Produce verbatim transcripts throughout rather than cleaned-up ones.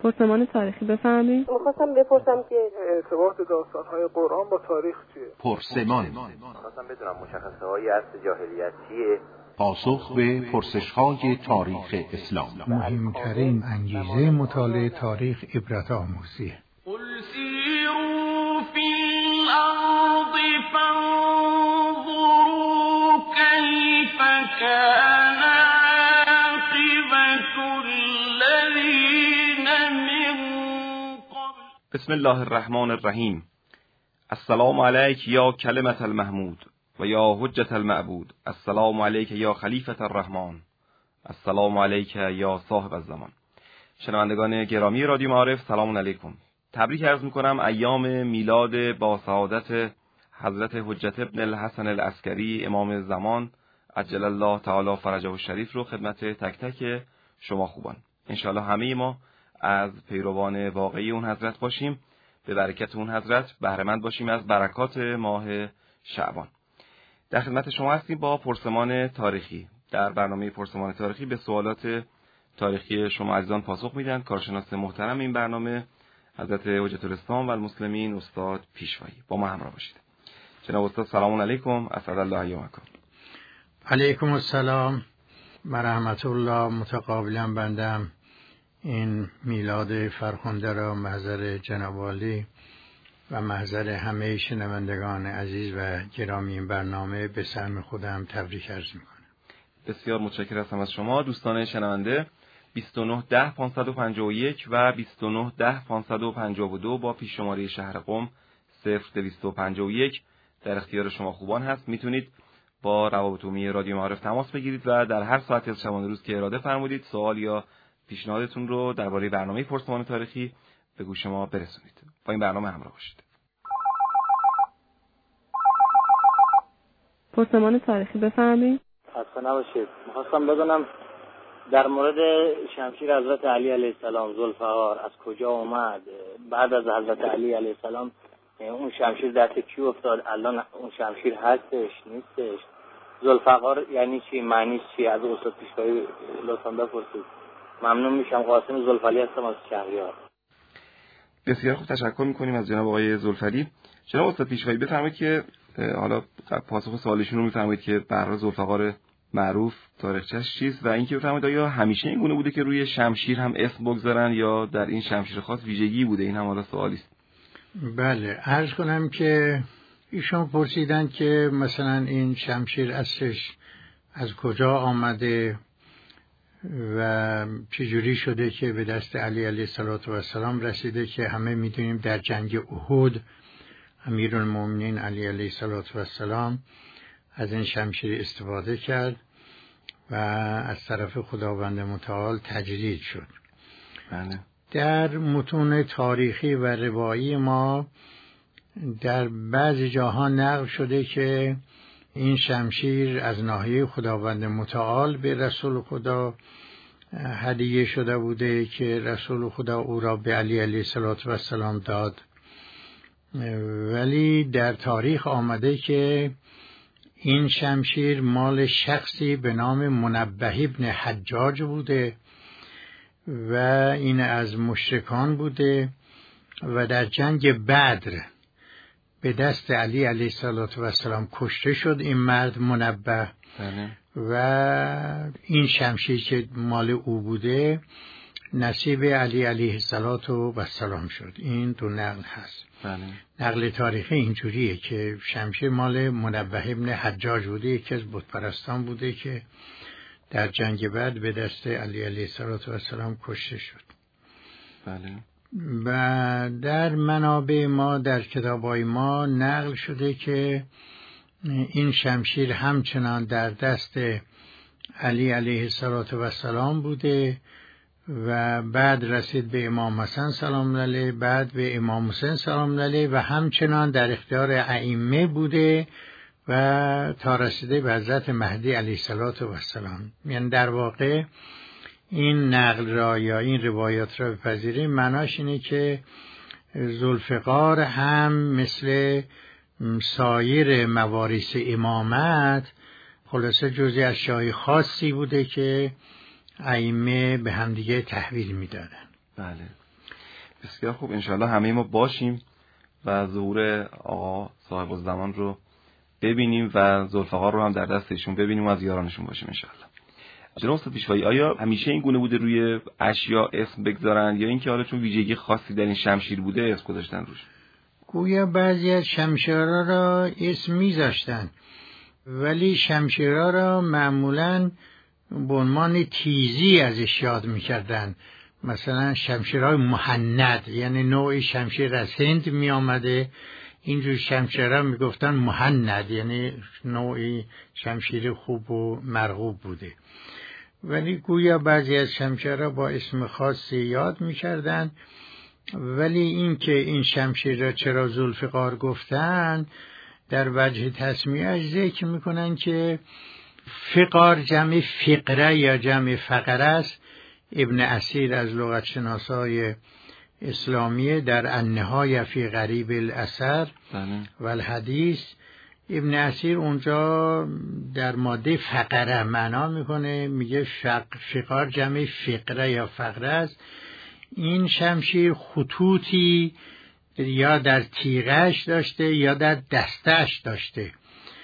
پرسمان تاریخی بفرمایید. می‌خواستم بپرسم که ارتباط داستان‌های قرآن با تاریخ چیه؟ پرسمان. می‌خواستم بدونم مشخصه‌های عصر جاهلیت چیه؟ پاسخ به پرسش‌های تاریخ اسلام. مهمترین انگیزه مطالعه تاریخ عبرت آموزیه. قل سیروا فی الارض فانظروا کیف کان عاقبة الذین من قبل. بسم الله الرحمن الرحیم. السلام علیک یا کلمة المحمود و یا حجة المعبود. السلام علیک یا خلیفة الرحمن. السلام علیک یا صاحب الزمان. شنوندگان گرامی رادیو معارف، سلام علیکم. تبریک عرض میکنم ایام میلاد با سعادت حضرت حجت ابن الحسن العسکری امام زمان عجل الله تعالی فرجه الشریف رو خدمت تک تک شما خوبان. انشاءالله همه ما از پیروان واقعی اون حضرت باشیم، به برکت اون حضرت بهره مند باشیم از برکات ماه شعبان. در خدمت شما هستیم با پرسمان تاریخی. در برنامه پرسمان تاریخی به سوالات تاریخی شما عزیزان پاسخ میدن کارشناس محترم این برنامه حضرت حجت الاسلام و المسلمین استاد پیشوایی. با ما همراه باشید. جناب استاد سلام علیکم، اسعد الله ایامکم. علیکم السلام و رحمت الله. متقابلا بندم این میلاد فرخنده را محضر جناب عالی و محضر همه شنوندگان عزیز و گرامی این برنامه به سهم خودم تبریک عرض میکنم. بسیار متشکرم هستم از شما دوستان شنونده. بیست و نه ده پانصد و پنجاه و یک و بیست و نه ده پانصد و پنجاه و دو با پیش شماره شهر قم صفر دویست و پنجاه و یک در اختیار شما خوبان هست. میتونید با روابط عمومی رادیو معارف تماس بگیرید و در هر ساعتی از شبانه روز که اراده فرمودید سوال یا پیشنهادتون رو درباره برنامه پرسمان تاریخی به گوش ما برسونید. با این برنامه همراه باشید. پرسمان تاریخی بفرمایید. خسته نباشید. می‌خواستم بدونم در مورد شمشیر حضرت علی علیه السلام ذوالفقار از کجا اومد؟ بعد از حضرت علی علیه السلام اون شمشیر دست کی افتاد؟ الان اون شمشیر هستش نیستش؟ ذوالفقار یعنی چی؟ معنیش چی؟ از استاد پیشوایی لطفاً بپرسید. ممنون میشم. قاسم زلفلی هستم از شهریار. بسیار خوب، تشکر میکنیم از جناب آقای زلفلی. جناب استاد پیشوایی بفرمایید که حالا پاسخ سوالشون رو میفرمایید که برای ذوالفقار معروف تاریخچه‌اش چیست و اینکه بفرمایید آیا همیشه این گونه بوده که روی شمشیر هم اسم بگذارن یا در این شمشیر خاص ویژگی بوده؟ این هم حالا سوالی است. بله، عرض کنم که ایشون پرسیدن که مثلا این شمشیر اصلش از کجا آمده و چجوری شده که به دست علی علیه السلام رسیده که همه میدونیم در جنگ احد امیرالمومنین علی علیه السلام از این شمشیر استفاده کرد و از طرف خداوند متعال تجدید شد. بله. در متون تاریخی و روایی ما در بعضی جاها نقل شده که این شمشیر از ناحیه خداوند متعال به رسول خدا هدیه شده بوده که رسول خدا او را به علی علیه السلام داد، ولی در تاریخ آمده که این شمشیر مال شخصی به نام منبه ابن حجاج بوده و این از مشرکان بوده و در جنگ بدر به دست علی علیه السلام کشته شد این مرد منبه. بله. و این شمشیر که مال او بوده نصیب علی علیه السلام شد. این دو نقل هست. بله. نقل تاریخی اینجوریه که شمشیر مال منبه ابن حجاج بوده، یکی از بتپرستان بوده که در جنگ بعد به دست علی علیه السلام کشته شد. بله. و در منابع ما در کتابای ما نقل شده که این شمشیر همچنان در دست علی علیه السلام بوده و بعد رسید به امام حسن سلام علیه، بعد به امام حسین سلام علیه و همچنان در اختیار ائمه بوده و تا رسیده به حضرت مهدی علیه السلام. یعنی در واقع این نقل را یا این روایات را بپذیریم معناش اینه که ذوالفقار هم مثل سایر مواریث امامت خلاصه جزئی از شاهی خاصی بوده که ائمه به همدیگه تحویل میدادن. بله. بسیار خوب، انشالله همه ما باشیم و ظهور آقا صاحب الزمان رو ببینیم و ذوالفقار رو هم در دستشون ببینیم و از یارانشون باشیم انشالله. جناب استاد پیشوایی، آیا همیشه این گونه بوده روی اشیا اسم بگذارن یا اینکه حالا چون ویژگی خاصی در این شمشیر بوده اسم گذاشتن روش؟ گویا بعضی از شمشیرها را اسم میذاشتن، ولی شمشیرها را معمولاً به عنوان تیزی ازش یاد میکردن. مثلا شمشیرهای مهند، یعنی نوعی شمشیر از هند می آمده، اینجور شمشیرها می گفتن مهند، یعنی نوعی شمشیر خوب و مرغوب بوده. ولی گویا بعضی از شمشیرها با اسم خاصی یاد می کردن. ولی این که این شمشیر را چرا ذوالفقار گفتن، در وجه تسمیه‌اش ذکر می کنن که فقار جمع فقره یا جمع فقره است. ابن اسیر از لغت شناسای اسلامی در النهایه فی غریب الاثر و الحدیث، ابن اسیر اونجا در ماده فقره معنا میکنه، میگه فق فقار جمع فقره یا فقره است. این شمشیر خطوطی یا در تیغش داشته یا در دستش داشته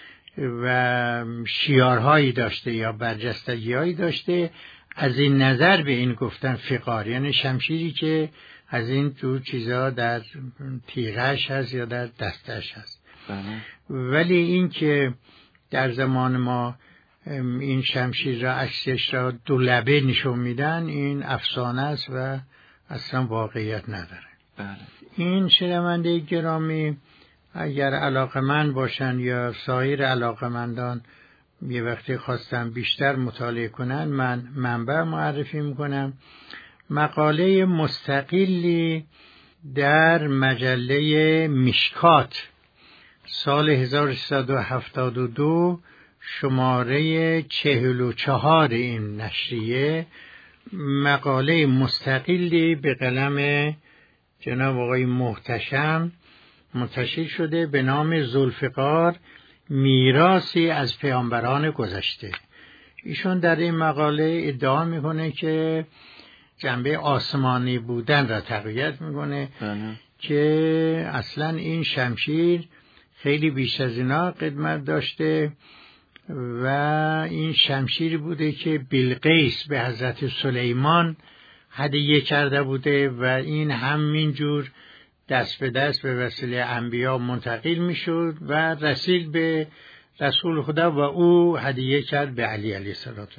و شیارهایی داشته یا برجستگیهایی داشته. از این نظر به این گفتن فقار، یعنی شمشیری که از این دو چیزا در تیغش هست یا در دستش هست. ولی این که در زمان ما این شمشیر را عکسش را دو لبه نشون میدن، این افسانه است و اصلا واقعیت نداره. بله. این شنونده گرامی اگر علاقمند باشن یا سایر علاقمندان یه وقتی خواستم بیشتر مطالعه کنن، من منبع معرفی میکنم. مقاله مستقلی در مجله مشکات سال هزار و سیصد و هفتاد و دو شماره چهل و چهار این نشریه، مقاله مستقلی به قلم جناب آقای محتشم منتشر شده به نام ذوالفقار، میراثی از پیامبران گذشته. ایشون در این مقاله ادعا میکنه که جنبه آسمانی بودن را تقویت میکنه که اصلا این شمشیر خیلی بیش از اینا قدمت داشته و این شمشیر بوده که بلقیس به حضرت سلیمان هدیه کرده بوده و این همینجور دست به دست به وسیله انبیا منتقل میشد و رسید به رسول خدا و او هدیه کرد به علی علیه السلام.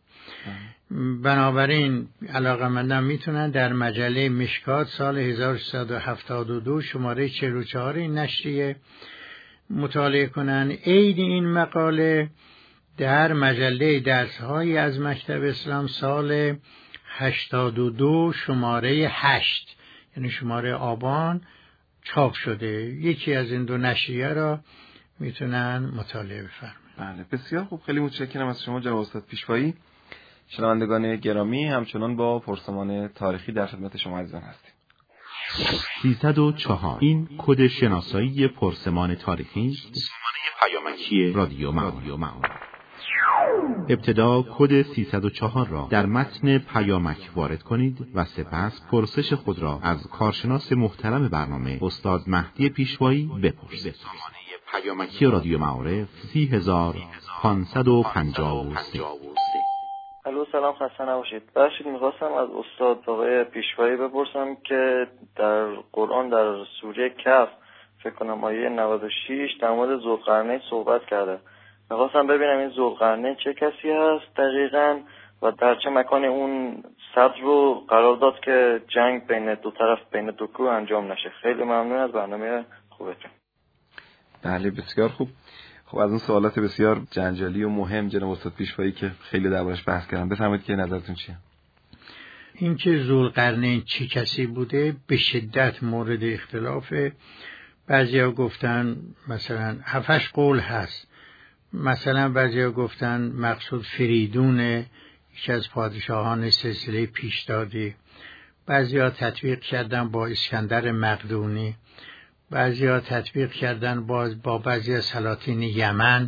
بنابراین علاقه‌مندان میتونن در مجله مشکات سال هزار و سیصد و هفتاد و دو شماره چهل و چهار این نشریه مطالعه کنن. عین این مقاله در مجله درس‌های از مکتب اسلام سال هشتاد و دو شماره هشت، یعنی شماره آبان چاپ شده. یکی از این دو نشریه را میتونن مطالعه بفرمایید. بله، بسیار خوب، خیلی متشکرم از شما جناب استاد پیشوایی. شنوندگان گرامی، همچنان با پرسمان تاریخی در خدمت شما عزیزان هستیم. سیصد و چهار این کد شناسایی پرسمان تاریخی است. پرسمان پیامکی رادیو معارف. ابتدا کد سیصد و چهار را در متن پیامک وارد کنید و سپس پرسش خود را از کارشناس محترم برنامه استاد مهدی پیشوایی بپرسید. پیامکی رادیو معارف سی هزار پانصد و پنجاه و سه. الو، سلام، خسته نباشید. بخشید میخواستم از استاد آقای پیشوایی بپرسم که در قرآن در سوره کهف فکر کنم آیه نود و شش در مورد ذوالقرنین صحبت کرده. میخواستم ببینم این ذوالقرنین چه کسی هست دقیقاً و در چه مکانی اون صد رو قرار داد که جنگ بین دو طرف بین دو گروه انجام نشه. خیلی ممنون از برنامه خوبتون. بله، بسیار خوب. خب از اون سوالات بسیار جنجالی و مهم جناب استاد پیشوایی که خیلی دربارش بحث کردن، بفرمایید که نظرتون چیه؟ این که ذوالقرنین چه کسی بوده به شدت مورد اختلافه. بعضیا گفتن مثلا هفتش قول هست، مثلا بعضیا گفتن مقصود فریدون، یکی از پادشاهان سلسله پیشدادی. بعضیا تطبیق کردن با اسکندر مقدونی، بعضیا تطبیق کردن باز با بعضی از سلاطین یمن.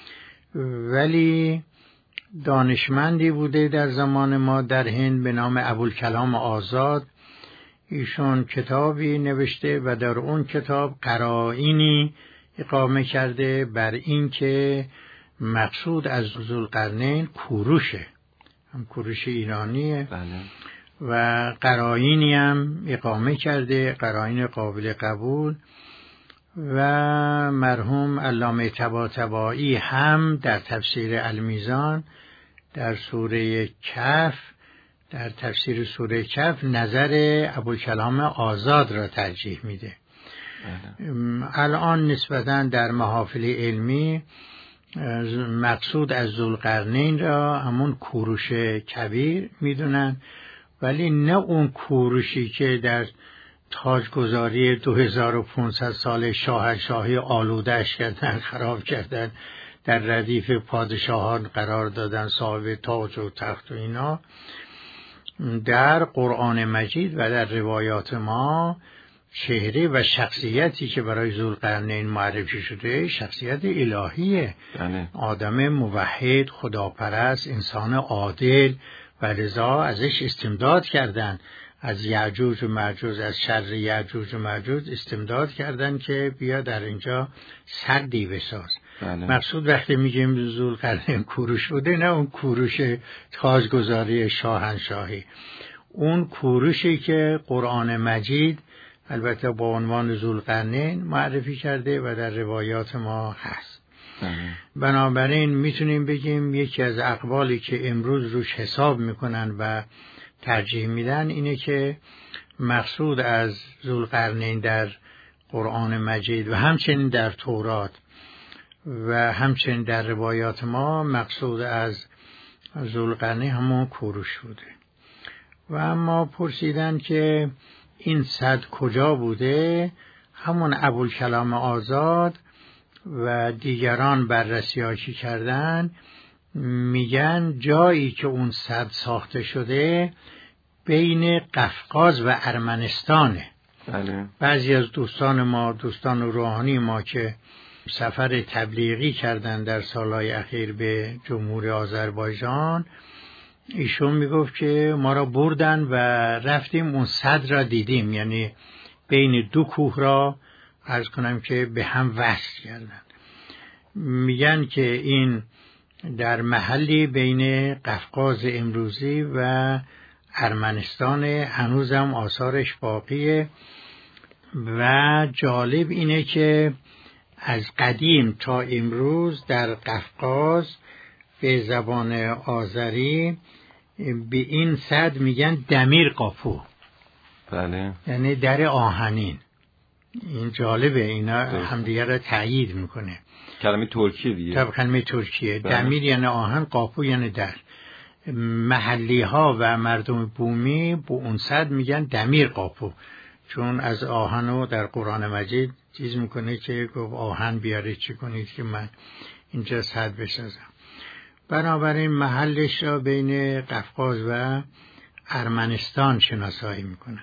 ولی دانشمندی بوده در زمان ما در هند به نام ابوالکلام آزاد. ایشون کتابی نوشته و در اون کتاب قرائنی اقامه کرده بر این که مقصود از ذوالقرنین کوروشه، هم کوروش ایرانیه. بله. و قرائنی هم اقامه کرده، قرائن قابل قبول. و مرحوم علامه طباطبایی هم در تفسیر المیزان در سوره کهف، در تفسیر سوره کهف نظر ابوالکلام آزاد را ترجیح میده. بله. الان نسبتاً در محافل علمی مقصود از ذوالقرنین را همون کوروش کبیر میدونن، ولی نه اون کوروشی که در تاجگذاری دو هزار و پانصد سال شاهنشاهی آلوده‌اش کردن، خراب کردن، در ردیف پادشاهان قرار دادن، صاحب تاج و تخت و اینا. در قرآن مجید و در روایات ما چهره و شخصیتی که برای ذوالقرنین معرفی شده شخصیت الهیه. بله. آدم موحد، خداپرست، انسان عادل و لذا ازش استمداد کردن، از یعجوج و ماجوج، از شر یعجوج و ماجوج استمداد کردن که بیا در اینجا سدی بساز. بله. مقصود وقتی میگیم ذوالقرنین کوروش بوده، نه اون کوروش تاجگذاری شاهنشاهی، اون کوروشی که قرآن مجید البته با عنوان ذوالقرنین معرفی کرده و در روایات ما هست. بله. بنابراین میتونیم بگیم یکی از اقوالی که امروز روش حساب میکنن و ترجیح میدن اینه که مقصود از ذوالقرنین در قرآن مجید و همچنین در تورات و همچنین در روایات ما مقصود از ذوالقرنین همون کوروش بوده. و اما پرسیدن که این سد کجا بوده، همون ابوالکلام آزاد و دیگران بررسی‌هایی کردن میگن جایی که اون سد ساخته شده بین قفقاز و ارمنستانه. بله. بعضی از دوستان ما، دوستان روحانی ما که سفر تبلیغی کردن در سالهای اخیر به جمهوری آذربایجان، ایشون میگفت که ما را بردن و رفتیم اون سد را دیدیم، یعنی بین دو کوه را عرض کنم که به هم وصل کردن. میگن که این در محلی بین قفقاز امروزی و ارمنستان، هنوزم آثارش باقیه. و جالب اینه که از قدیم تا امروز در قفقاز به زبان آذری به این سد میگن دمیر قاپو. بله. یعنی در آهنین. این جالبه، اینا همدیگه را تأیید میکنه. کلمه ترکیه دیگه. طب کلمه ترکیه. بله. دمیر یعنی آهن، قاپو یعنی در. محلی ها و مردم بومی به اون سد میگن دمیر قاپو، چون از آهنو در قرآن مجید چیز میکنه که گفت آهن بیاره چی کنید که من اینجا سد بسازم. بنابراین محلش را بین قفقاز و ارمنستان شناسایی میکنن.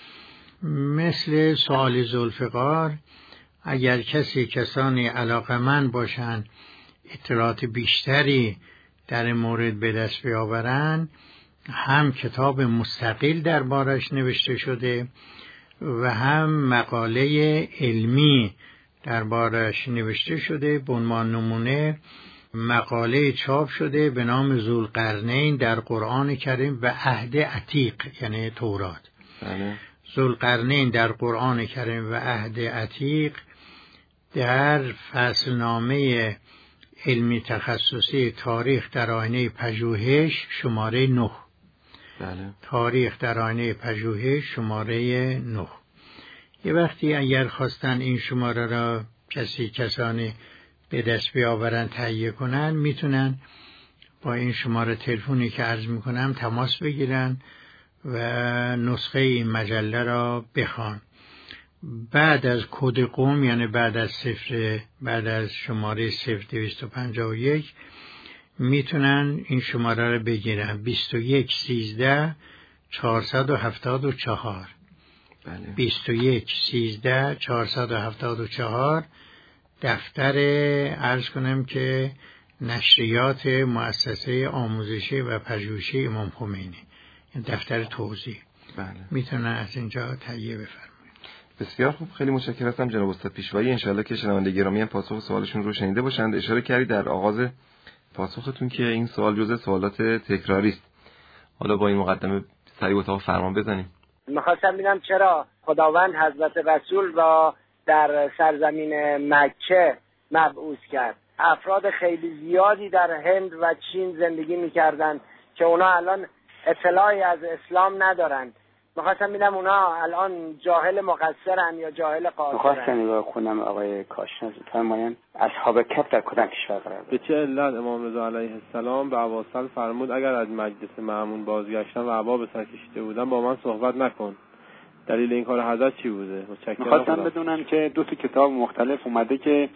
مثل سوال ذوالفقار، اگر کسی کسانی علاقمند باشند اطلاعات بیشتری در مورد به دست بیاورند، هم کتاب مستقل دربارش نوشته شده و هم مقاله علمی دربارش نوشته شده. به عنوان نمونه مقاله چاپ شده به نام ذوالقرنین در قرآن کریم و عهد عتیق، یعنی تورات. بله. ذوالقرنین در قرآن کریم و عهد عتیق در فصلنامه علمی تخصصی تاریخ در آینه پژوهش شماره نه. بله. تاریخ در آینه پژوهش شماره نه. یه وقتی اگر خواستن این شماره را کسی کسانی به دست بیاورن تهیه کنن، میتونن با این شماره تلفنی که عرض میکنم تماس بگیرن و نسخه این مجله را بخوان. بعد از کد قوم، یعنی بعد از صفر، بعد از شماره صفر دویست و پنجاه و یک میتونن این شماره را بگیرن. بیست و یک سیزده چهارصد و هفتاد و چهار. بله. بیست و یک سیزده چهارصد و هفتاد و چهار دفتر عرض کنم که نشریات مؤسسه آموزشی و پژوهشی امام خمینی، دفتر توزیع. بله. میتونن از اینجا تهیه بفرمایید. بسیار خوب، خیلی متشکرم هستم جناب استاد پیشوایی. انشالله که شنونده گرامی هم پاسخ سوالشون رو شنیده باشند. اشاره کردید در آغاز پاسختون که این سوال جزء سوالات تکراری است. حالا با این مقدمه سریع اتاق فرمان بزنیم. میخواستم ببینم چرا خداوند حضرت رسول را در سرزمین مکه مبعوث کرد. افراد خیلی زیادی در هند و چین زندگی میکردن که اونا الان اطلاعی از اسلام ندارن. میخواستم ببینم اونا الان جاهل مقصرن یا جاهل قاصرن. میخواستم نگاه کنم آقای کاشان فرمایند اصحاب کهف در کدام کشور قرار دارند؟ به چه علت امام رضا علیه السلام به اواسط فرمود اگر از مجلس مأمون بازگشتن و عبا به سر کشیده بودن با من صحبت نکن؟ دلیل این کار حضرت چی بوده؟ میخواستم بدونم که دو تا کتاب مختلف اومده که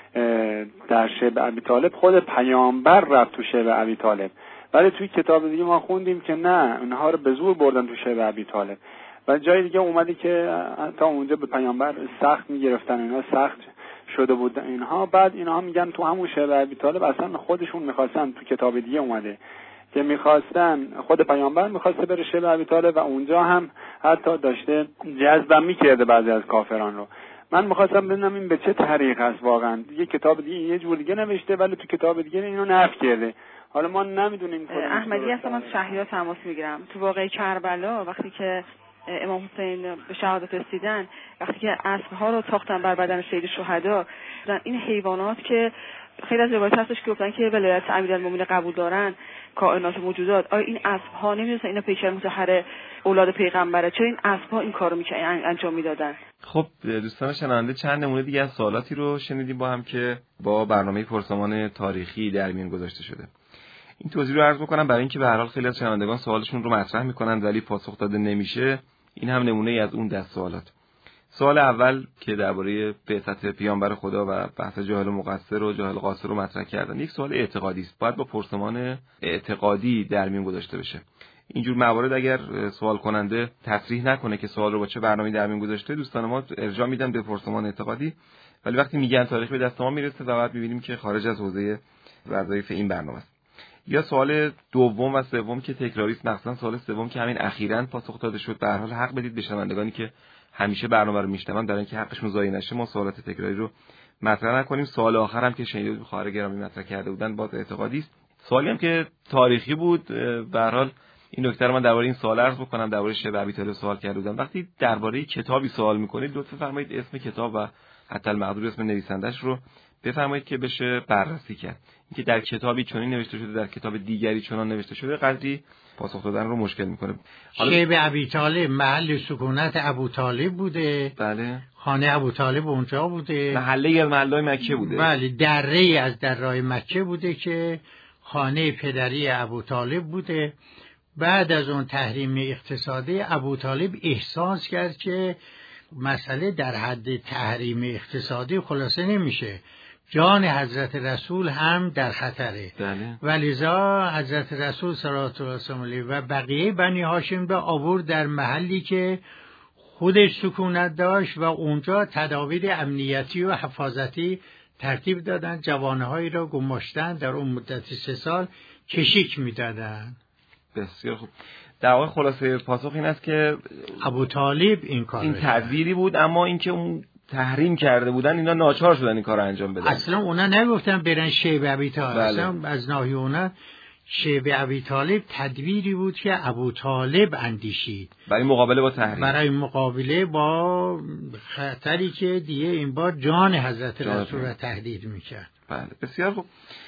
در شعب ابی طالب خود پیامبر رفت تو شعب ابی طالب، ولی توی کتاب دیگه ما خوندیم که نه، اونها رو به زور بردن تو شعب ابی طالب. و جای دیگه اومده که تا اونجا به پیامبر سخت میگرفتن، اینا سخت شده بود اینها. بعد اینها میگن تو همون شعب ابی طالب اصلا خودشون میخواستن، تو کتاب دیگه اومده که میخواستن، خود پیامبر میخواسته بره شعب ابی طالب و اونجا هم حتی داشته جذب میکرده بعضی از کافران رو. من میخواستم بدونم این به چه طریق هست واقعا. یه کتاب دیگه یه جور دیگه نوشته ولی تو کتاب دیگه اینو نفی کرده. حالا ما نمیدونیم. احمدی هستم از شهریار تماس میگیرم. تو واقعه کربلا وقتی که امام حسین به شهادت رسیدن، وقتی که اسب‌ها رو تاختن بر بدن سید شهدا، این حیوانات که خیلی از روایت هستش که گفتن که ولایت امیرالمومنین قبول دارن، کائنات موجودات، آیا این اسب‌ها نمی‌دونن اینا پیکر مطهر اولاد پیغمبره؟ چرا این اسب‌ها این کارو می‌کردن، انجام میدادن؟ خب دوستان شنونده، چند نمونه دیگه از سوالاتی رو شنیدیم با هم که با برنامه پرسمان تاریخی در میان گذاشته شده. این توضیح رو عرض می‌کنم برای اینکه به هر حال خیلی از شنوندگان سوالشون رو مطرح می‌کنن ولی پاسخ داده نمیشه. این هم نمونه‌ای از اون دست سوالات. سوال اول که درباره بعثت پیامبر خدا و بحث جاهل و مقصر و جاهل قاصر رو مطرح کردن، یک سوال اعتقادی است. باید با پرسمان اعتقادی در میون گذاشته بشه. اینجور موارد اگر سوال کننده تصریح نکنه که سوال رو با چه برنامه‌ای در میون گذاشته، دوستان ما ارجاع میدن به پرسمان اعتقادی، ولی وقتی میگن تاریخ به دست ما میرسه و بعد میبینیم که خارج از حوزه وظایف این برنامه است. یا سوال دوم و سوم که تکراری است، مثلا سوال سوم که همین اخیراً پاسخ داده شد. به هر حال حق بدید به شنوندگانی که همیشه برنامه رو میشنون برای اینکه حقشون ضایع نشه ما سوالات تکراری رو مطرح نکنیم. سوال آخر هم که شنیدید خواهر گرامی مطرح کرده بودن باز اعتقادی است. سوالی هم که تاریخی بود. به هر حال این نکته رو من درباره این سوال عرض بکنم. درباره شعب ابی طالب سوال کرده بودم. وقتی درباره کتابی سوال میکنید لطفا فرمایید اسم کتاب و حتی المقدور اسم نویسندش رو بفرمایید که بشه بررسی کرد. اینکه در کتابی چنین نوشته شده در کتاب دیگری چنان نوشته شده قدری پاسخ دادن رو مشکل میکنه. شعب ابی طالب محل سکونت ابو طالب بوده. بله. خانه ابو طالب اونجا بوده. محله از محله‌های مکه بوده. بله، دره از درهای مکه بوده که خانه پدری ابو طالب بوده. بعد از اون تحریم اقتصادی ابو طالب احساس کرد که مسئله در حد تحریم اقتصادی خلاصه نمیشه، جان حضرت رسول هم در خطره. بله. ولذا حضرت رسول صلی الله علیه و آله و بقیه بنی هاشم را آورد در محلی که خودش سکونت داشت و اونجا تدابیر امنیتی و حفاظتی ترتیب دادن. جوانهایی را گماشتن، در اون مدت سه سال کشیک میدادن. بسیار خوب. در واقع خلاصه پاسخ این است که ابو طالب این کار این تدبیری بود، اما اینکه اون تحریم کرده بودن اینا ناچار شدن این کار رو انجام بدن. اصلا اونا نگفتن برن شعب ابی طالب. بله. اصلا از ناحیه اونا شعب ابی طالب تدبیری بود که ابو طالب اندیشید برای مقابله با تحریم، برای مقابله با خطری که دیگه این بار جان حضرت رسول را تهدید میکرد. بله بسیار خوب.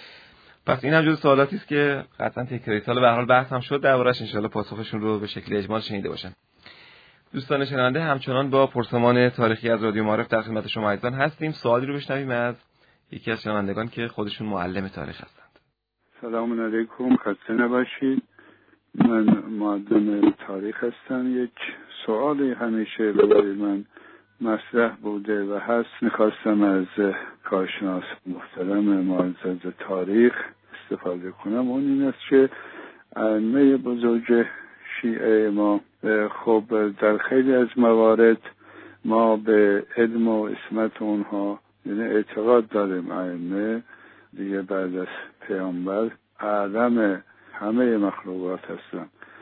پس این هم جز سوالاتی است که قطعا تکراری سال به هر حال بحث هم شد دربارش، ان شاءالله پاسخشون رو به شکل اجمال شنیده باشن. دوستان شنونده همچنان با پرسمان تاریخی از رادیو معارف در خدمت شما عزیزان هستیم. سوالی رو بشنویم از یکی از شنوندگان که خودشون معلم تاریخ هستند. سلام علیکم، خسته نباشید. من معلم تاریخ هستم. یک سوالی همیشه برای من مطرح بوده و هست، میخواستم از کارشناس محترم معزز تاریخ استفاده کنم. اون این است که ائمه بزرگ شیعه ما خب در خیلی از موارد ما به علم و عصمت اونها یعنی اعتقاد داریم. ائمه دیگه بعد از پیامبر اعلم همه مخلوقات هستن،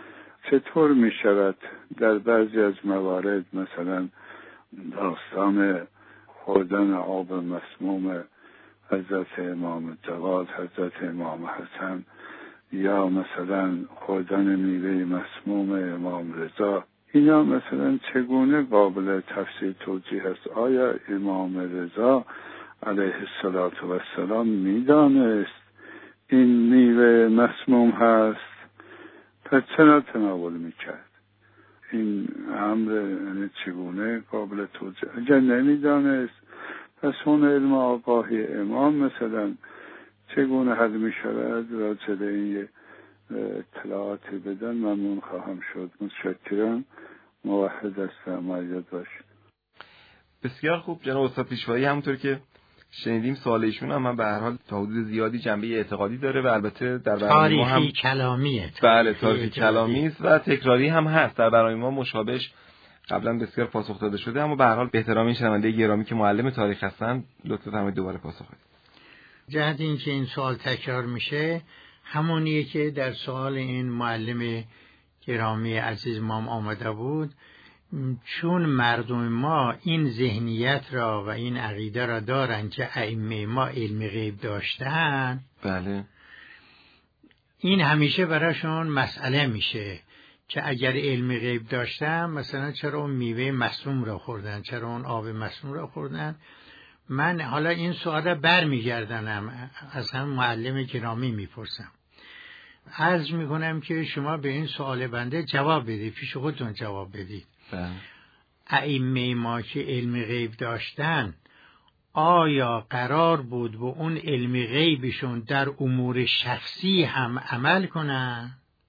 چطور می شود در بعضی از موارد مثلا داستان خوردن آب مسموم حضرت امام جواد، حضرت امام حسن، یا مثلا خوردن میوه مسموم امام رضا، اینا مثلا چگونه قابل تفسیر توجیه است؟ آیا امام رضا علیه السلام میدانست این میوه مسموم هست؟ پس چرا تناول میکرد؟ این امر یعنی چگونه قابل توجیه؟ اگر نمیدانست پس اون علم آگاهی امام مثلا چگونه حل میشود؟ راجع به این اطلاعاتی بدن ممنون خواهم شد. متشکرم. موحد هستم. مایید باشید. بسیار خوب جناب استاد پیشوایی، همونطور که شنیدیم سوال ایشون هم من به هر حال تا حدود زیادی جنبه اعتقادی داره و البته در برنامه ما هم کلامیه. بله تاریخی کلامی است و تکراری هم هست. در برنامه ما مشابهش قبلا بسیار پاسخ داده شده، اما به هر حال به احترام این شنونده گرامی که معلم تاریخ هستن لطفاً فرمایید دوباره پاسخ بدید. جهت این که این سوال تکرار میشه همونیه که در سوال این معلم گرامی عزیز ما آمده بود. چون مردم ما این ذهنیت را و این عقیده را دارن که ائمه ما علم غیب داشتن، بله، این همیشه براشون مسئله میشه که اگر علم غیب داشتن مثلا چرا اون میوه مسموم را خوردن، چرا اون آب مسموم را خوردن. من حالا این سوال را بر میگردنم از هم معلم گرامی میپرسم، عرض میکنم که شما به این سوال بنده جواب بدید، پیش خودتون جواب بدید. ائمه ما که علم غیب داشتن آیا قرار بود با اون علم غیبشون در امور شخصی هم عمل کنن؟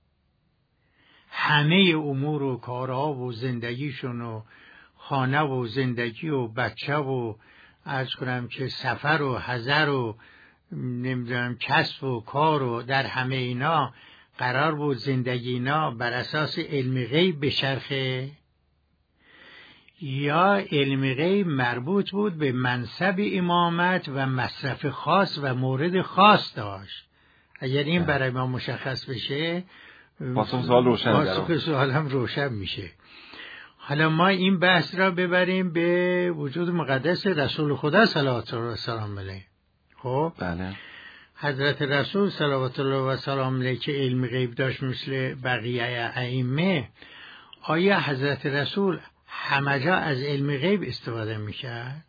همه امور و کارها و زندگیشون و خانه و زندگی و بچه و عرض کنم که سفر و حضر و نمیدونم کسب و کار و در همه اینا قرار بود زندگی اینا بر اساس علم غیب بچرخه، یا علم غیب مربوط بود به منصب امامت و مصرف خاص و مورد خاص داشت؟ اگر این برای ما مشخص بشه پاسخ سوال روشن پاسخ سوال هم روشن میشه. حالا ما این بحث را ببریم به وجود مقدس رسول خدا صلوات الله و سلام علیه. خب بله، حضرت رسول صلوات الله و سلام علیه که علم غیب داشت مثل بقیه ائمه، آیا حضرت رسول همه جا از علم غیب استفاده میکرد؟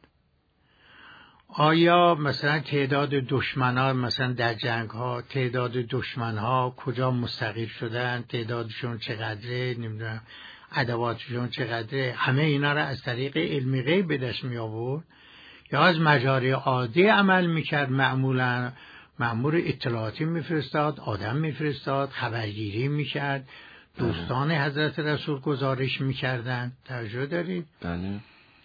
آیا مثلا تعداد دشمنان مثلا در جنگ ها تعداد دشمن ها کجا مستقر شدن، تعدادشون چقدره، نمیدونم ادواتشون چقدره، همه اینا را از طریق علم غیب به دست می آورد یا از مجاری عادی عمل میکرد؟ معمولا مأمور اطلاعاتی میفرستاد، آدم میفرستاد، خبرگیری میکرد، دوستان حضرت رسول گزارش میکردن. توجه دارید؟ بله.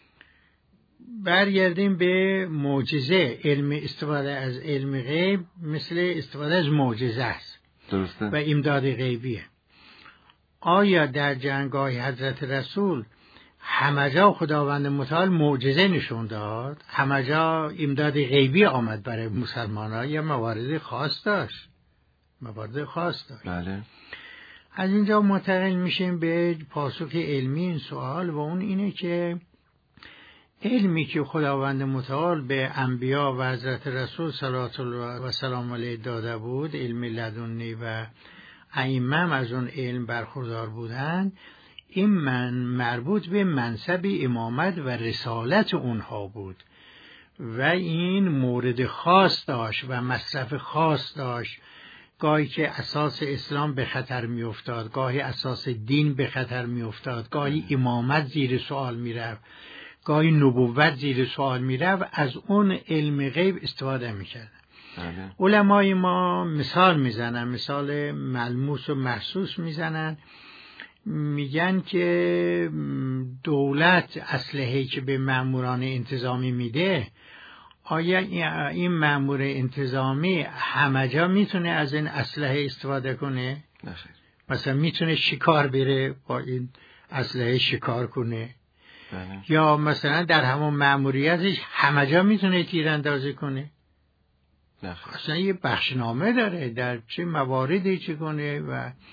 برگردیم به معجزه. علم استفاده از علم غیب مثل استفاده از معجزه است. درسته. و امداد غیبیه. آیا در جنگ‌های حضرت رسول همه جا خداوند متعال معجزه نشون داد؟ همه جا امداد غیبی آمد برای مسلمان‌ها یا موارد خاص داشت؟ موارد خاص داشت. بله. از اینجا منتقل میشیم به پاسخ علمی این سوال و اون اینه که علمی که خداوند متعال به انبیا و حضرت رسول صلوات الله و سلام علیه داده بود، علم لدنی و ائمه از اون علم برخوردار بودند، این من مربوط به منصب امامت و رسالت اونها بود و این مورد خاص داشت و مصرف خاص داشت. گاهی که اساس اسلام به خطر می افتاد، گاهی اساس دین به خطر می افتاد، گاهی امامت زیر سوال می رفت، گاهی نبوت زیر سوال می رفت، از اون علم غیب استفاده می کردن. علمای ما مثال می زنن، مثال ملموس و محسوس می زنن، میگن که دولت اسلحه‌ای که به ماموران انتظامی میده، آیا این مأمور انتظامی همه جا میتونه از این اسلحه استفاده کنه؟ نخیر. مثلا میتونه شکار بره با این اسلحه شکار کنه؟ بله. یا مثلا در همون مأموریتش همه جا میتونه تیراندازی کنه؟ نخیر. اصلا یه بخشنامه داره در چه مواردی چه کنه و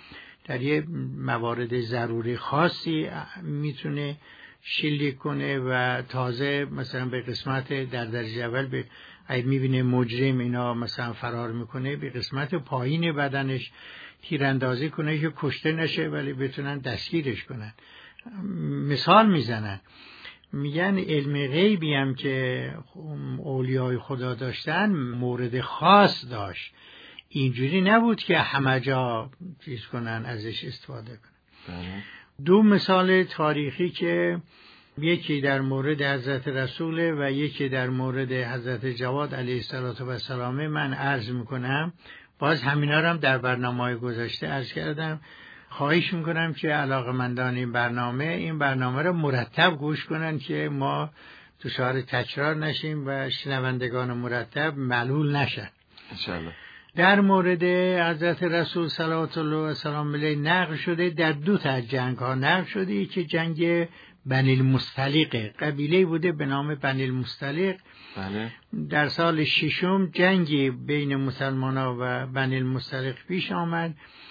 در یه موارد ضروری خاصی میتونه شلیک کنه و تازه مثلا به قسمت در درجه اول به اگه میبینه مجرم اینا مثلا فرار میکنه به قسمت پایین بدنش تیراندازی کنه که کشته نشه ولی بتونن دستگیرش کنن. مثال میزنن، میگن علم غیبی هم که اولیای خدا داشتن مورد خاص داشت، اینجوری نبود که همه جا چیز کنن ازش استفاده کنن. دو مثال تاریخی که یکی در مورد حضرت رسول و یکی در مورد حضرت جواد علیه السلام من عرض میکنم. باز همینا رو هم در برنامه گذشته عرض کردم. خواهش میکنم که علاقه‌مندان این برنامه این برنامه رو مرتب گوش کنن که ما دچار تکرار نشیم و شنوندگان مرتب ملول نشن انشاءالله. در مورد حضرت رسول صلوات الله و سلام علیه نقل شده، در دو تا جنگ ها نقل شده که جنگ بنی المستلق، قبیله بوده به نام بنی المستلق. بله. در سال ششم جنگی بین مسلمان ها و بنی المستلق پیش آمد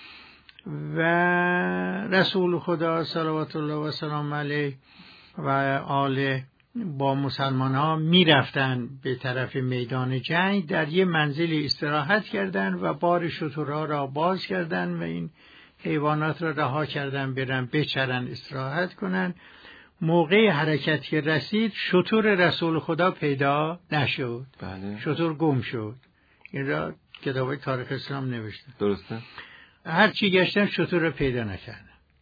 و رسول خدا صلوات الله و سلام علیه و آل با مسلمان ها می رفتن به طرف میدان جنگ. در یه منزلی استراحت کردن و بار شترها را باز کردن و این حیوانات را رها کردن برن بچرن استراحت کنن. موقع حرکت که رسید شتر رسول خدا پیدا نشد. بله. شتر گم شد. این را کتاب تاریخ اسلام نوشته. درسته. هر چی گشتن شتر را پیدا نکردن.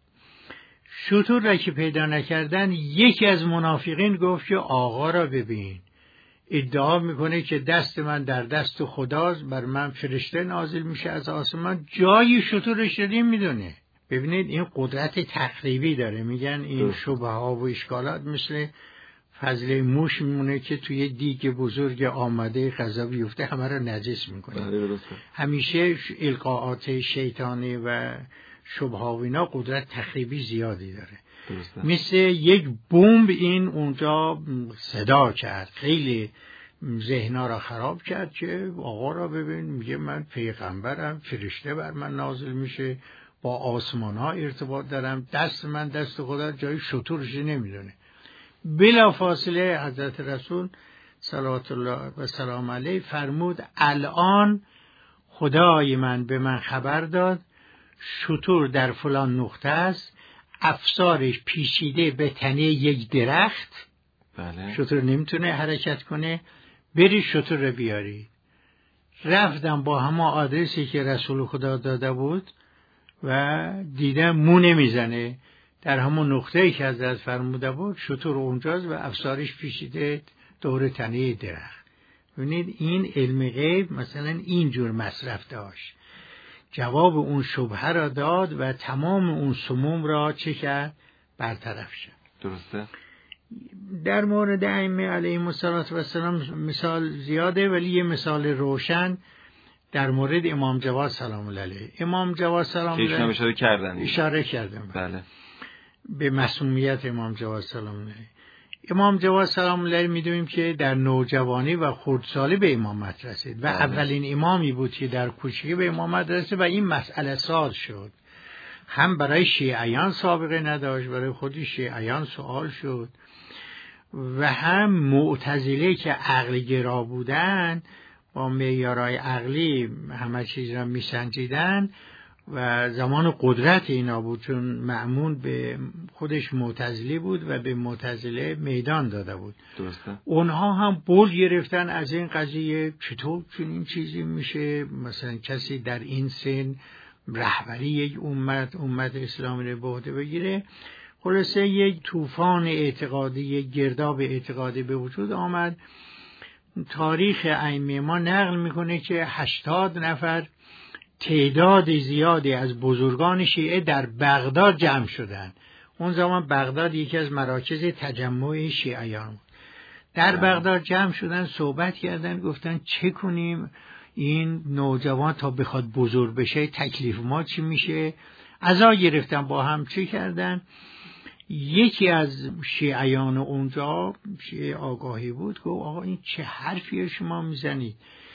شتر را که پیدا نکردن یکی از منافقین گفت که آقا را ببین، ادعا میکنه که دست من در دست خداست، بر من فرشته نازل میشه از آسمان، جای شترش رو میدونه. ببینید این قدرت تخریبی داره. میگن این شبهه ها و اشکالات مثل فضله موش میمونه که توی دیگ بزرگ آماده غذا بیفته همه رو نجس میکنه. همیشه القاءات شیطانی و شبهه و اینا قدرت تخریبی زیادی داره. درسته. مثل یک بمب این اونجا صدا کرد، خیلی ذهنا را خراب کرد که آقا را ببین، میگه من پیغمبرم، فرشته بر من نازل میشه، با آسمان ها ارتباط دارم، دست من دست خدا، جای شترش نمیدونه. بلا فاصله حضرت رسول صلوات الله و سلام علیه فرمود الان خدای من به من خبر داد شتر در فلان نقطه است، افسارش پیچیده به تنه یک درخت. بله. شتر نمیتونه حرکت کنه، بری شتر رو بیاری. رفتم با همه آدرسی که رسول خدا داده بود و دیدم مو نمیزنه، در همون نقطه‌ای که حضرت فرموده بود شتر اونجاست و افسارش پیچیده دور تنه درخت. ببینید این علم غیب مثلا اینجور مصرف داشت، جواب اون شبهه را داد و تمام اون سموم را چه کرد؟ برطرف شد. درسته. در مورد ائمه علیهم السلام مثال زیاده، ولی یه مثال روشن در مورد امام جواد سلام الله علیه. امام جواد سلام الله علیه اشاره کردن اشاره کردن بله به معصومیت امام جواد سلام الله علیه. امام جواد سلام الله علیه میدونیم که در نوجوانی و خردسالی به امامت رسید و بله. اولین امامی بود که در کوچگی به امامت رسید و این مسئله ساز شد. هم برای شیعیان سابقه نداشت، برای خودی شیعیان سوال شد و هم معتزله که عقل گرا بودن با معیارهای عقلی همه چیز را میسنجیدن و زمان قدرت اینا بود، چون مأمون به خودش معتزلی بود و به معتزله میدان داده بود. درسته. اونها هم بول گرفتن از این قضیه، چطور چنین چیزی میشه مثلا کسی در این سن رهبری یک امت امت اسلامی رو به عهده بگیره. خلاصه یک طوفان اعتقادی، یک گرداب اعتقادی به وجود آمد. تاریخ ائمه ما نقل میکنه که هشتاد نفر تعداد زیادی از بزرگان شیعه در بغداد جمع شدند. اون زمان بغداد یکی از مراکز تجمع شیعیان بود. در بغداد جمع شدن، صحبت کردن، گفتن چه کنیم این نوجوان تا بخواد بزرگ بشه تکلیف ما چی میشه. عزا گرفتن با هم چی کردن. یکی از شیعیان اونجا شیعه آگاهی بود گفت آقا این چه حرفی شما میزنید؟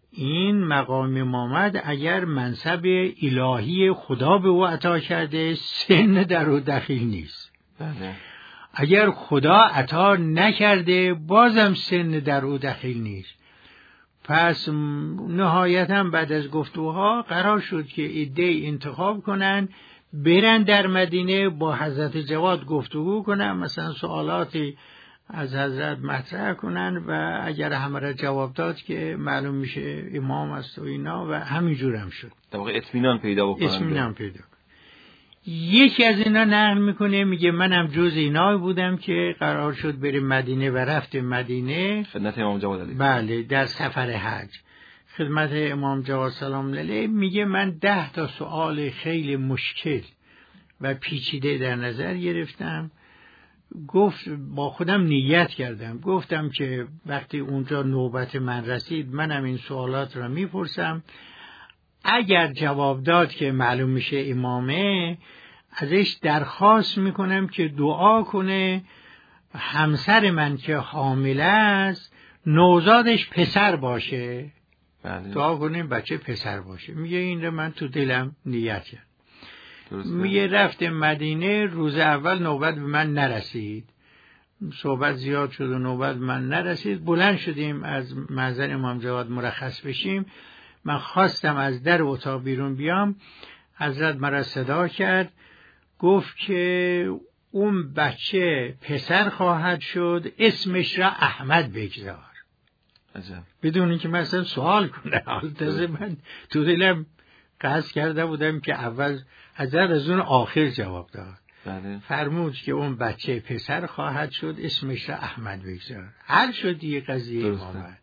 این مقام امامت اگر منصب الهی خدا به او عطا کرده، سن در او دخیل نیست. بله. اگر خدا عطا نکرده بازم سن در او دخیل نیست. پس نهایتا بعد از گفتگوها قرار شد که عده‌ای انتخاب کنن برن در مدینه با حضرت جواد گفتگو کنن، مثلا سوالاتی از حضرت مطرح کنن و اگر همه را جواب داد که معلوم میشه امام است و اینا، و همینجور هم شد. در واقع اطمینان پیدا بکنن. اطمینان پیدا کن. یکی از اینا نقل میکنه، میگه منم جز اینا بودم که قرار شد بریم مدینه و رفتیم مدینه خدمت امام جواد علیه. بله، در سفر حج خدمت امام جواد سلام علیه. میگه من ده تا سوال خیلی مشکل و پیچیده در نظر گرفتم. گفت با خودم نیت کردم، گفتم که وقتی اونجا نوبت من رسید منم این سوالات را میپرسم، اگر جواب داد که معلوم میشه امامه، ازش درخواست میکنم که دعا کنه همسر من که حامله است نوزادش پسر باشه. بله. دعا کنیم بچه پسر باشه. میگه این رو من تو دلم نیت کردم. میگه رفتم مدینه، روز اول نوبت به من نرسید، صحبت زیاد شد و نوبت به من نرسید. بلند شدیم از محضر امام جواد مرخص بشیم. من خواستم از در اتاق بیرون بیام، حضرت مرا صدا کرد، گفت که اون بچه پسر خواهد شد، اسمش را احمد بگذار. عجب. بدون اینکه من اصلا سوال کنه. حال تازه من تو دلم قصد کرده بودم که اول حضرت از اون آخر جواب داد. بله. فرمود که اون بچه پسر خواهد شد، اسمش را احمد بگذار. حل شد دیگه قضیه امامت.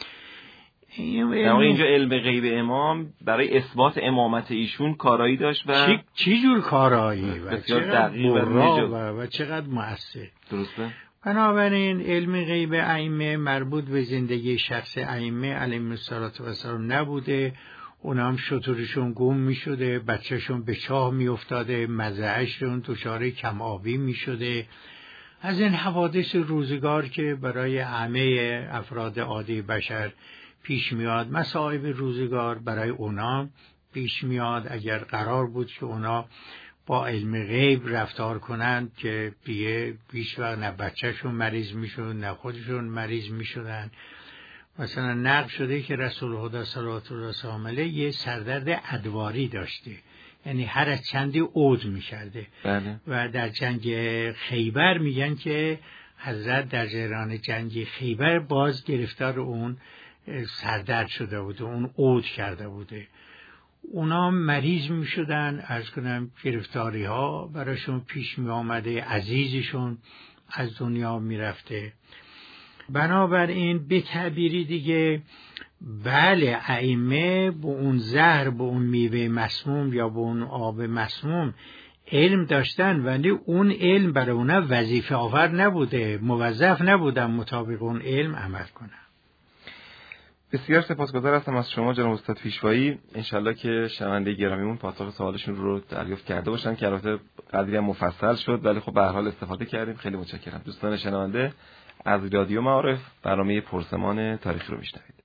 در اینجا علم غیب امام برای اثبات امامت ایشون کارایی داشت و چی, چی جور کارایی و چقدر دقیق و, و چقدر مؤثر. درسته. بنابراین علم غیب ائمه مربوط به زندگی شخص ائمه علیهم السلام نبوده. اونا هم شطورشون گم می شده، بچهشون به چاه می افتاده، مزرعهشون دچار کم آبی می شده. از این حوادث روزگار که برای همه افراد عادی بشر پیش میاد، مصائب روزگار برای اونا پیش میاد. اگر قرار بود که اونا با علم غیب رفتار کنند که دیگه بیش وقت نه بچهشون مریض میشون نه خودشون مریض میشدن. مثلا نقل شده که رسول خدا صلوات الله علیه یه سردرد ادواری داشته، یعنی هر از چندی عود میکرده. بله. و در جنگ خیبر میگن که حضرت در جریان جنگ خیبر باز گرفتار اون سردرد شده بوده، اون عود کرده بوده. اونا مریض می شدن، عرض کنم گرفتاری ها براشون پیش می آمده، عزیزشون از دنیا می رفته. بنابراین به تعبیری دیگه بله ائمه به اون زهر، به اون میوه مسموم یا به اون آب مسموم علم داشتن، ولی اون علم برای اونا وظیفه آور نبوده، موظف نبودن مطابق اون علم عمل کنن. بسیار سپاسگزار هستم از شما جناب استاد پیشوایی. انشالله که شنونده گرامیمون پاسخ سوالشون رو دریافت کرده باشن که البته قدری هم مفصل شد، ولی خب به هر حال استفاده کردیم. خیلی متشکرم. دوستان شنونده، از رادیو معارف برنامه پرسمان تاریخی رو میشنوید.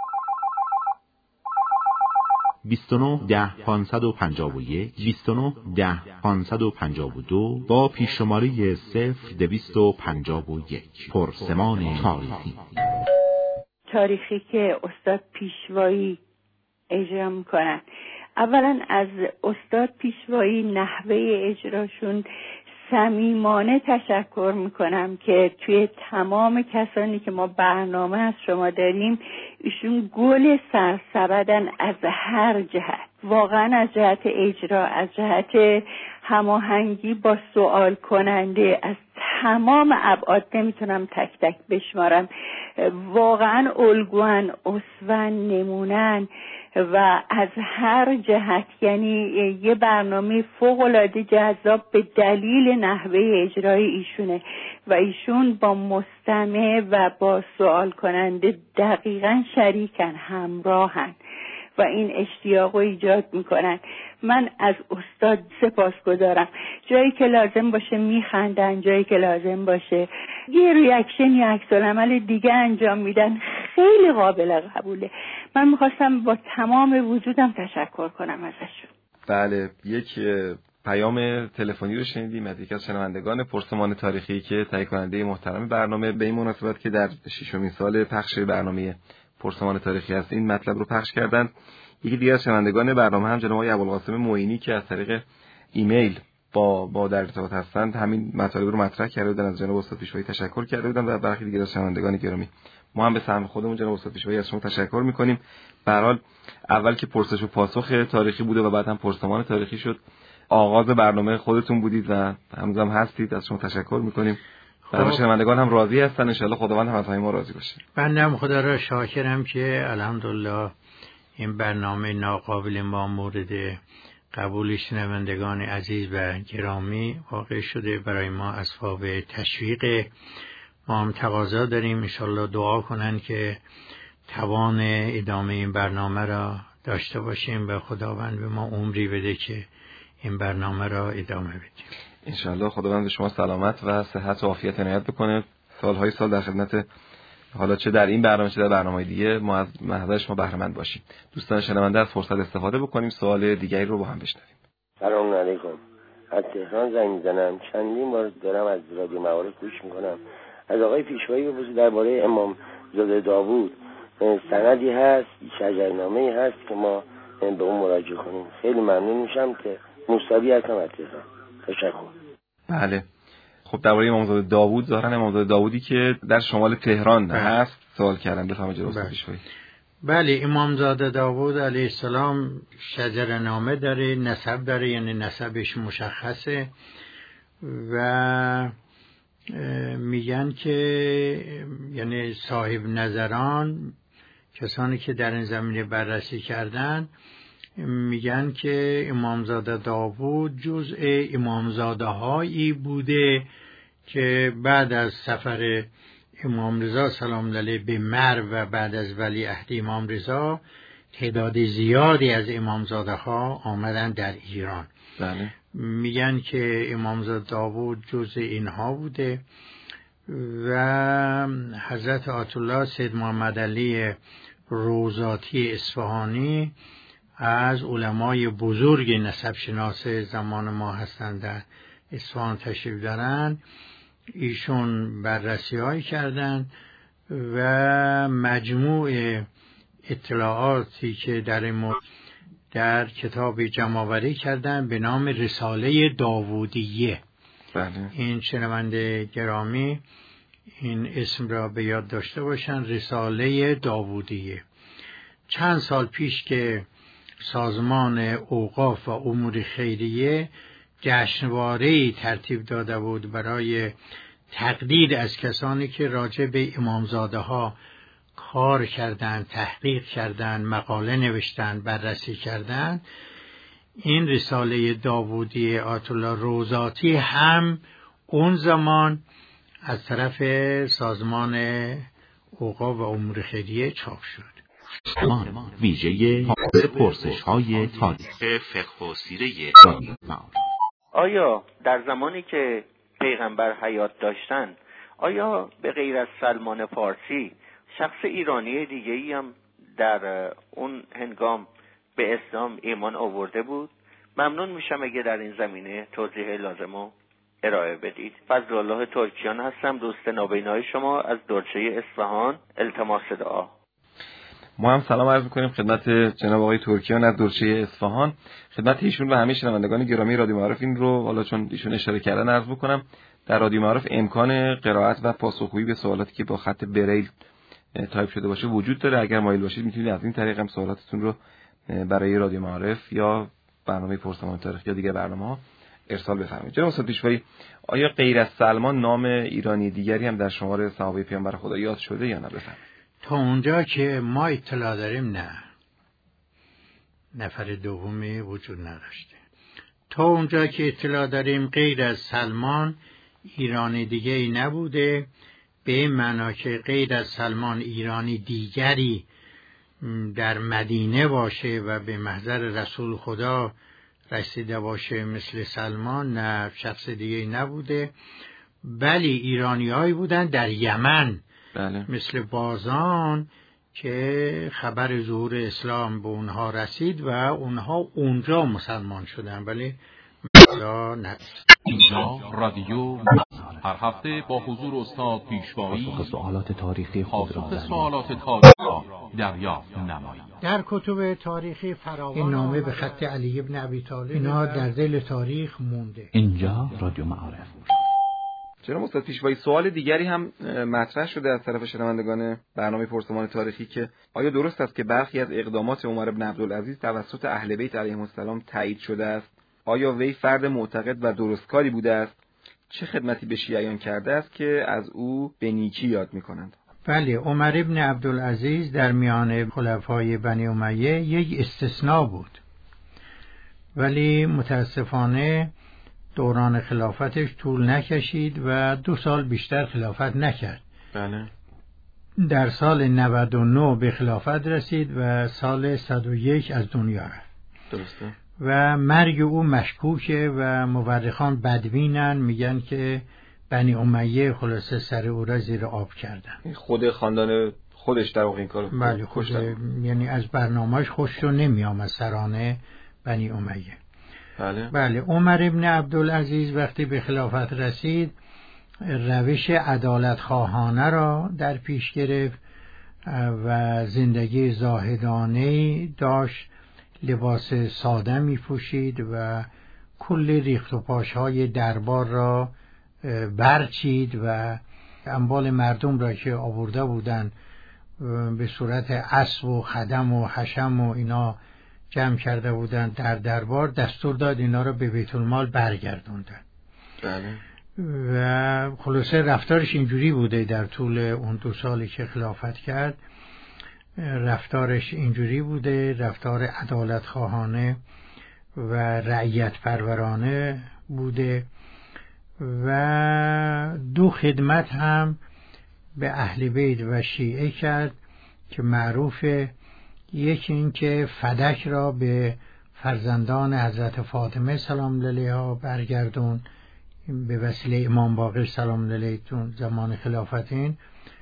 بیست و نه ده پانصد و پنجاه و یک بیست و نه ده پانصد و پنجاه و دو با پیششماره صفر دویست و پنجاه و یک. پرسمان تاریخی تاریخی که استاد پیشوایی اجرا میکنن. اولا از استاد پیشوایی نحوه اجراشون صمیمانه تشکر میکنم که توی تمام کسانی که ما برنامه از شما داریم ایشون گل سرسبدن از هر جهت، واقعا از جهت اجرا، از جهت هماهنگی با سوال کننده، از تمام ابعاد نمیتونم تک تک بشمارم. واقعا الگوان، اسوان، نمونن و از هر جهت، یعنی یه برنامه فوق‌العاده جذاب به دلیل نحوه اجرای ایشونه و ایشون با مستمع و با سوال کننده دقیقاً شریکن، همراهن و این اشتیاق رو ایجاد میکنن. من از استاد سپاسگزارم. جایی که لازم باشه میخندن، جایی که لازم باشه یه ریاکشن یا عکس‌العمل دیگه انجام میدن، خیلی قابل قبوله. من میخواستم با تمام وجودم تشکر کنم ازشون. بله، یک پیام تلفنی رو شنیدیم از یکی از شنوندگان پرسمان تاریخی که تهیه کننده محترم برنامه به این مناسبت که در ششمین سال پخش برنامه پرسمان تاریخی است این مطلب رو پخش کردند. یکی دیگه از شنوندگان برنامه هم جناب آقای ابوالقاسم معینی که از طریق ایمیل با با در ارتباط هستند همین مطالب رو مطرح کرده بودن، از جناب استاد پیشوایی تشکر کرده بودن و برخی دیگه از شنوندگان گرامی ما هم به سهم خودمون جناب استاد پیشوایی از شما تشکر می‌کنیم. به هر حال اول که پرسش و پاسخ تاریخی بوده و بعد هم پرسمان تاریخی شد، آغاز برنامه خودتون بودید و هنوزم هستید، از شما تشکر می‌کنیم. برای شنوندگان هم راضی هستن، ان شاءالله خداوند هم از ما راضی باشه. بنده خدا را شاکرم که الحمدلله این برنامه ناقابل ما مورد قبول شنوندگان عزیز و گرامی واقع شده. برای ما اسباب تشویق، ما هم تقاضا داریم انشالله دعا کنن که توان ادامه این برنامه را داشته باشیم و خداوند به ما عمری بده که این برنامه را ادامه بدیم. انشالله خداوند به شما سلامت و صحت و عافیت عنایت بکنه. سالهای سال در خدمت، حالا چه در این برنامه چه در برنامه‌های دیگه، ما از محضر شما بهره مند باشیم. دوستان شنونده از فرصت استفاده بکنیم، سوال دیگری رو با هم بشنویم. سلام علیکم. از تهران زنگ می‌زنم. چندین بار دارم از رادیو معارف گوش می‌کنم. از آقای پیشوایی بپرسید درباره امام زاده داوود سندی هست، شجرنامه‌ای هست که ما به اون مراجعه کنیم. خیلی ممنون میشم که موسوی هستم از تهران. تشکر. بله. خب درباره امامزاده داوود، ظاهرا امامزاده داوودی که در شمال تهران هست سوال کردم. بفرمایید جناب استاد پیشوایی. بله، امامزاده داوود علیه السلام شجرنامه داره، نسب داره، یعنی نسبش مشخصه و میگن که یعنی صاحب نظران، کسانی که در این زمینه بررسی کردن، میگن که امامزاده داوود جزء امامزاده هایی بوده که بعد از سفر امام رضا سلام علیه به مرو و بعد از ولیعهد امام رضا تعداد زیادی از امامزاده ها آمدن در ایران. بله. میگن که امامزاده داوود جزء اینها بوده و حضرت آیت الله سید محمد علی روزاتی اصفهانی از علمای بزرگ نسب شناس زمان ما هستند، در اصفهان تشریف دارن. ایشون بررسی هایی کردن و مجموع اطلاعاتی که در این در کتاب جمع‌آوری کردن به نام رساله داوودیه. بله. این شنونده گرامی این اسم را به یاد داشته باشن، رساله داوودیه. چند سال پیش که سازمان اوقاف و امور خیریه جشنواره‌ای ترتیب داده بود برای تقدیر از کسانی که راجع به امامزاده ها کار کردند، تحقیق کردند، مقاله نوشتند، بررسی کردند، این رساله داوودی آیت الله روزاتی هم اون زمان از طرف سازمان اوقاف و امور خیریه چاپ شد. ویژه پرسش های تاریخ فقه و سیره رادیو معارف. آیا در زمانی که پیغمبر حیات داشتن، آیا به غیر از سلمان فارسی شخص ایرانی دیگه‌ای هم در اون هنگام به اسلام ایمان آورده بود؟ ممنون میشم اگه در این زمینه توضیح لازمو ارائه بدید. فضل الله ترکیان هستم، دوست نابینای شما از درچه اصفهان. التماس دعا. ما هم سلام عرض می‌کنیم خدمت جناب آقای ترکیان از درچه اصفهان، خدمت ایشون و همه شنوندگان گرامی رادیو معارف. این رو حالا چون ایشون اشاره کردن عرض بکنم، در رادیو معارف امکان قرائت و پاسخگویی به سوالاتی که با خط بریل تایپ شده باشه وجود داره. اگر مایل باشید میتونید از این طریق هم سوالاتتون رو برای رادیو معارف یا برنامه پرسمان تاریخی یا دیگر برنامه‌ها ارسال بفرمایید. جناب استاد پیشوایی، آیا غیر از سلمان نام ایرانی دیگری هم در شمار صحابه پیامبر خدا یاد شده یا نه؟ بفرمایید. تا اونجا که ما اطلاع داریم نه، نفر دومی وجود نداشته. تا اونجا که اطلاع داریم غیر از سلمان ایرانی دیگه ای نبوده، به این معنا که غیر از سلمان ایرانی دیگری در مدینه باشه و به محضر رسول خدا رسیده باشه مثل سلمان، نه شخص دیگه نبوده، بلی ایرانیایی بودن در یمن بله. مثل بازان که خبر ظهور اسلام به اونها رسید و اونها اونجا مسلمان شدن، ولی مثلا نه. اینجا رادیو هر هفته با حضور استاد پیشوایی پاسخ سوالات تاریخی خود را سوالات تاریخی دریافت نمایید. در کتب تاریخی فراوان این نامه به خط علی ابن ابی طالب اینا در دل تاریخ مونده. اینجا رادیو معارف. جناب استاد پیشوایی، سوال دیگری هم مطرح شده از طرف شنوندگان برنامه پرسمان تاریخی که آیا درست است که برخی از اقدامات عمر بن عبدالعزیز توسط اهل بیت علیهم السلام تایید شده است؟ آیا وی فرد معتقد و درستکاری بوده است؟ چه خدمتی به شیعیان کرده است که از او به نیکی یاد می‌کنند؟ بله، عمر ابن عبدالعزیز در میان خلفای بنی امیه یک استثناء بود، ولی متاسفانه دوران خلافتش طول نکشید و دو سال بیشتر خلافت نکرد. بله. در سال نود و نه به خلافت رسید و سال صد و یک از دنیا رفت. درسته. و مرگ او مشکوکه و مورخان بدبینن، میگن که بنی امیه خلاصه سر او را زیر آب کردن. خود خاندان خودش در واقع این کارو بله خود، یعنی از برنامه‌اش خوشش نمیام سرانه بنی امیه. بله. بله، عمر ابن عبدالعزیز وقتی به خلافت رسید روش عدالت خواهانه را در پیش گرفت و زندگی زاهدانه داشت، لباس ساده می پوشید و کل ریخت و پاشهای دربار را برچید و اموال مردم را که آورده بودن به صورت اسب و خدم و حشم و اینا جمع کرده بودن در دربار، دستور داد اینا را به بیت المال برگردوندن. بله. و خلاصه رفتارش اینجوری بوده در طول اون دو سالی که خلافت کرد، رفتارش اینجوری بوده، رفتار عدالت خواهانه و رعیت پرورانه بوده و دو خدمت هم به اهل بیت و شیعه کرد که معروفه. یکی این که فدک را به فرزندان حضرت فاطمه سلام علیها برگردون به وسیله امام باقر سلام علیه، زمان خلافتین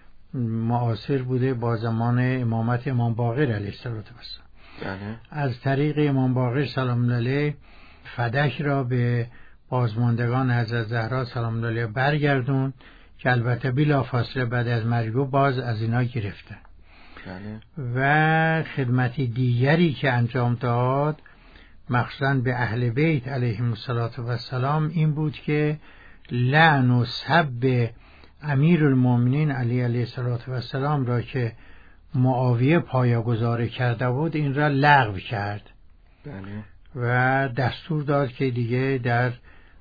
معاصر بوده با زمان امامت امام باقر علیه السلام. بله. از طریق امام باقر سلام علیه فدک را به بازماندگان حضرت زهرا سلام علیها برگردون که البته بلا فاصله بعد از مرگ باز از اینا گرفتن. بله. و خدمتی دیگری که انجام داد مخصوصاً به اهل بیت علیهم السلام این بود که لعن و سب امیر المؤمنین علی علیه السلام را که معاویه پایه‌گذاری کرده بود این را لغو کرد. بله. و دستور داد که دیگه در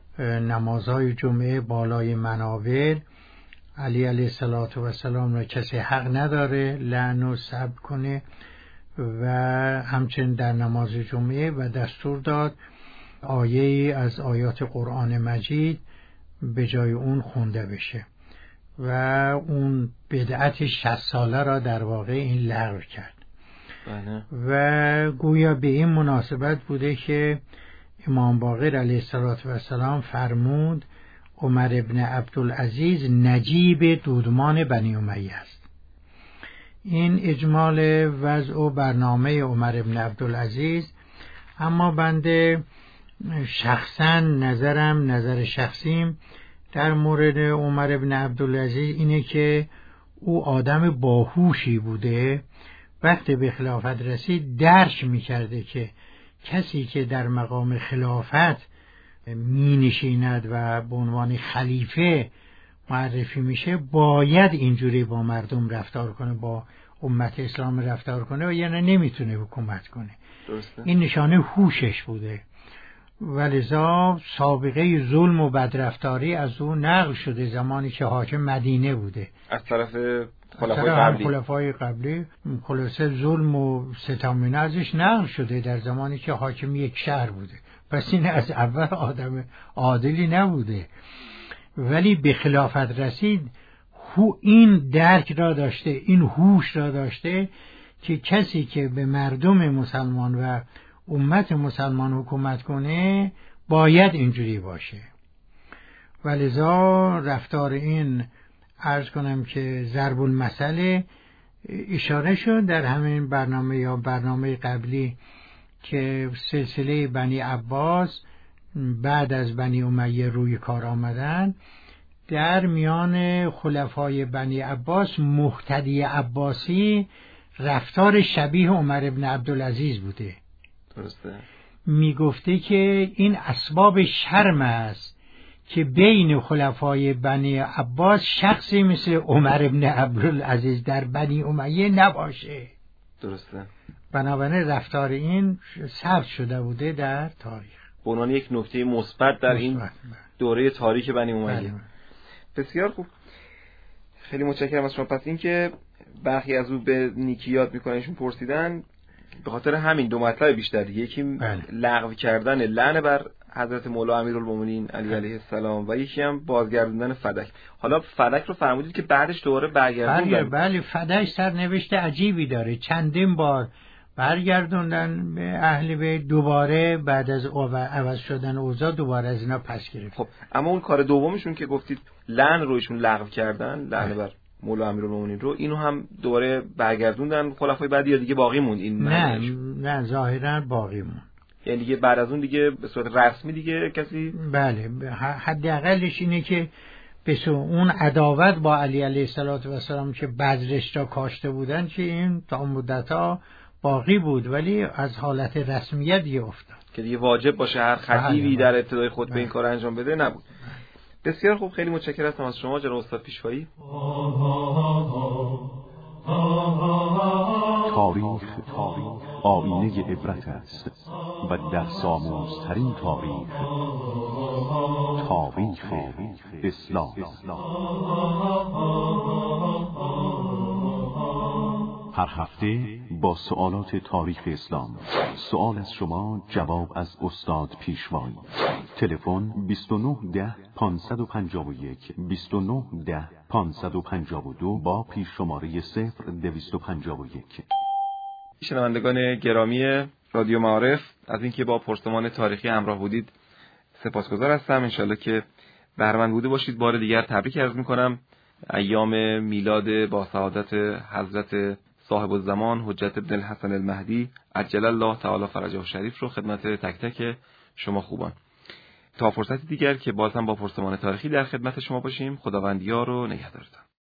نمازهای جمعه بالای منابر علی علیه السلام را کسی حق نداره لعن و سب کنه و همچنین در نماز جمعه، و دستور داد آیه‌ای از آیات قرآن مجید به جای اون خونده بشه و اون بدعت شصت ساله را در واقع این لغو کرد. بله. و گویا به این مناسبت بوده که امام باقر علیه السلام فرمود عمر ابن عبدالعزیز نجیب دودمان بنی امیه است. این اجمال وضع و برنامه عمر ابن عبدالعزیز. اما بنده شخصا نظرم نظر شخصیم در مورد عمر ابن عبدالعزیز اینه که او آدم باهوشی بوده. وقتی به خلافت رسید درک میکرده که کسی که در مقام خلافت می نشیند و به عنوان خلیفه معرفی میشه باید اینجوری با مردم رفتار کنه، با امت اسلام رفتار کنه و یعنی نمیتونه حکومت کنه. درسته. این نشانه هوشش بوده و لذا سابقه ظلم و بدرفتاری از او نقل شده زمانی که حاکم مدینه بوده از طرف خلفای قبلی. خلفای قبلی خلاصه ظلم و ستم ازش نقل شده در زمانی که حاکم یک شهر بوده. پس این از اول آدم عادلی نبوده، ولی به خلافت رسید هو این درک را داشته، این هوش را داشته که کسی که به مردم مسلمان و امت مسلمان حکومت کنه باید اینجوری باشه. ولذا رفتار این عرض کنم که ضرب المثل اشاره شد در همین برنامه یا برنامه قبلی که سلسله بنی عباس بعد از بنی امیه روی کار آمدن. در میان خلفای بنی عباس مقتدی عباسی رفتار شبیه عمر ابن عبدالعزیز بوده. درسته. میگفته که این اسباب شرم است که بین خلفای بنی عباس شخصی مثل عمر ابن عبدالعزیز در بنی امیه نباشه. درسته. بنابراین رفتار این ثبت شده بوده در تاریخ به عنوان یک نکته مثبت در این دوره تاریک بنی امیه. بسیار خوب، خیلی متشکرم از شما. پس این که برخی از او به نیکی یاد میکنن ایشون پرسیدن به خاطر همین دو مطلب بیشتر، یکی لغو کردن لعن بر حضرت مولا امیرالمومنین علی علیه السلام و یکی هم بازگردوندن فدک. حالا فدک رو فرمودید که بعدش دوباره برگردوندن. بله بله، فدک سرنوشت عجیبی داره، چندین بار برگردوندن به اهل بیت، دوباره بعد از عوض شدن اوضاع دوباره از اینا پس گرفت. خب اما اون کار دومشون که گفتید لعن رو ایشون لغو کردن، لعن بر مولا امیرالمومنین رو، اینو هم دوباره برگردوندن خلفای بعدی یا دیگه باقی موند این؟ نه نه ظاهرا باقی موند. یعنی دیگه بعد از اون دیگه به صورت رسمی دیگه کسی؟ بله، حداقلش اینه که به اون عداوت با علی علیه السلام که بذرش را کاشته بودن که این تا مدت‌ها باقی بود، ولی از حالت رسمیت دیگه افتاد که دیگه واجب باشه هر خطیبی در ابتدای خطبه این کار انجام بده نبود. بسیار خوب، خیلی متشکرم هستم از شما جناب استاد پیشوایی. تاریخ آینه عبرت است و در ساموزترین تاریخ تاریخ اسلام. هر هفته با سوالات تاریخ اسلام، سوال از شما، جواب از استاد پیشوایی. تلفن بیست و نه ده پانصد و پنجاه و یک بیست و نه ده پانصد و پنجاه و دو با پیش شماره صفر دویست و پنجاه و یک. شنوندگان گرامی رادیو معارف، از اینکه با پرسمان تاریخی همراه بودید سپاسگزار هستم. انشالله که بهره‌مند بوده باشید. بار دیگر تبریک عرض میکنم. ایام میلاد با سعادت حضرت صاحب الزمان حجت ابن الحسن المهدی عجل الله تعالی فرجه شریف رو خدمت تک تک شما خوبان. تا فرصتی دیگر که باز هم با پرسمان تاریخی در خدمت شما باشیم. خداوندیار رو نگهدارتان.